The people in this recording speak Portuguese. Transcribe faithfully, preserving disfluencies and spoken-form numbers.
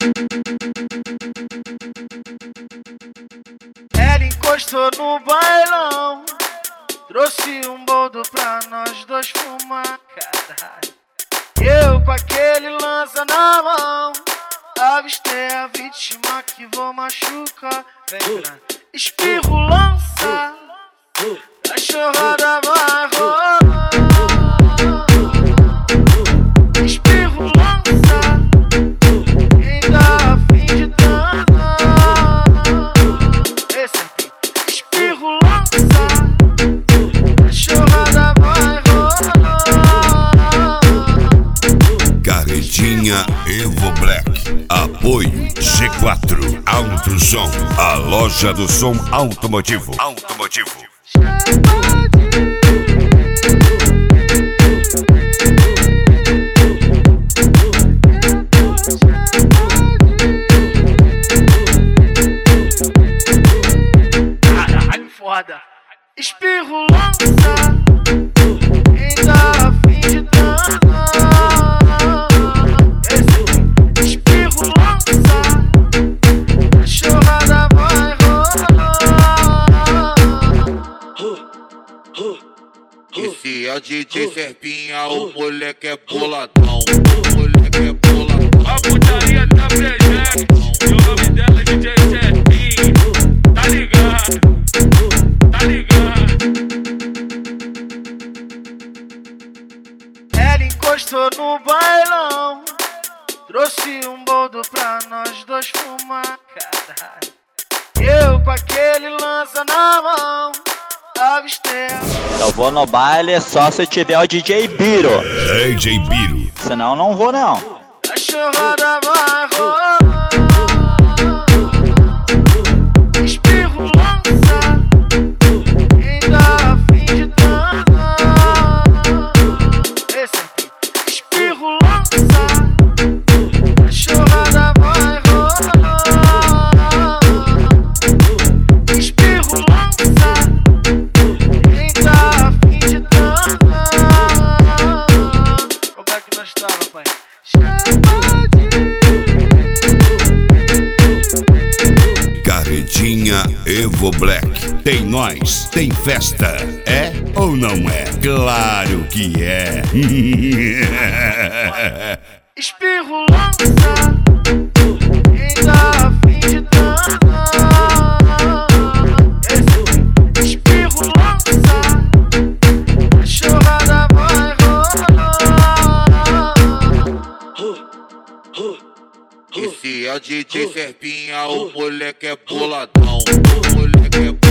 Ela encostou no bailão, trouxe um boldo pra nós dois fumar, caralho. Eu com aquele lança na mão, avistei a vítima que vou machucar. Vem pra espirro, lança, a chorrada vai rolar. Espirro, lança, quem tá a fim de dançar. Esse aqui, espirro, lança, a chorrada vai rolar. Carretinha Evo Black, apoio G quatro Alto Som, a loja do som automotivo. Automotivo. Caralho, foda. Espirro, lança, quem tá a fim de dançar. Espirro, lança, a chorrada vai rolar. Esse é o D J Serpinha, o moleque é boladão. O moleque é boladão. A putaria tá presente, e o nome dela é D J Serpinha. Tá ligado? Tá ligado? Ela encostou no bailão, trouxe um boldo pra nós dois fumar, caralho. Eu com aquele lança na mão, avistei. Eu vou no baile só se tiver o D J Biro. D J Biro. Senão não vou não. A chorrada vai rolar. Espirro, lança, quem tá a fim de dançar. Esse aqui, espirro, lança, a chorrada vai rolar. Espirro, lança, quem tá a fim de dançar. Como é que nós tá, pai? Carretinha Evo Black, tem nós, tem festa, é ou não é? Claro que é. Espirro, lança, quem tá a fim de dançar. Espirro, lança, a chorrada vai rolar. Esse é o D J Serpinha, o moleque é boladão. O moleque é boladão.